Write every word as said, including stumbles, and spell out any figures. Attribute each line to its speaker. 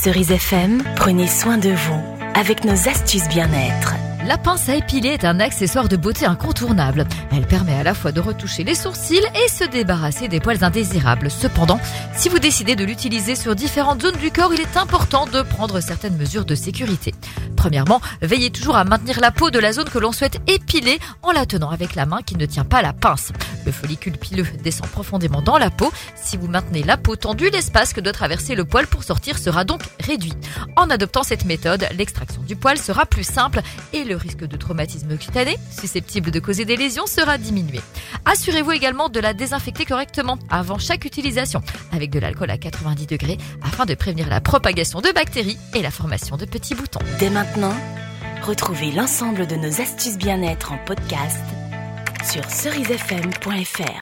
Speaker 1: Cerise F M, prenez soin de vous avec nos astuces bien-être.
Speaker 2: La pince à épiler est un accessoire de beauté incontournable. Elle permet à la fois de retoucher les sourcils et se débarrasser des poils indésirables. Cependant, si vous décidez de l'utiliser sur différentes zones du corps, il est important de prendre certaines mesures de sécurité. Premièrement, veillez toujours à maintenir la peau de la zone que l'on souhaite épiler en la tenant avec la main qui ne tient pas la pince. Le follicule pileux descend profondément dans la peau. Si vous maintenez la peau tendue, l'espace que doit traverser le poil pour sortir sera donc réduit. En adoptant cette méthode, l'extraction du poil sera plus simple et le risque de traumatisme cutané, susceptible de causer des lésions, sera diminué. Assurez-vous également de la désinfecter correctement avant chaque utilisation avec de l'alcool à quatre-vingt-dix degrés afin de prévenir la propagation de bactéries et la formation de petits boutons.
Speaker 1: Dès maintenant, retrouvez l'ensemble de nos astuces bien-être en podcast sur cerise f m point f r.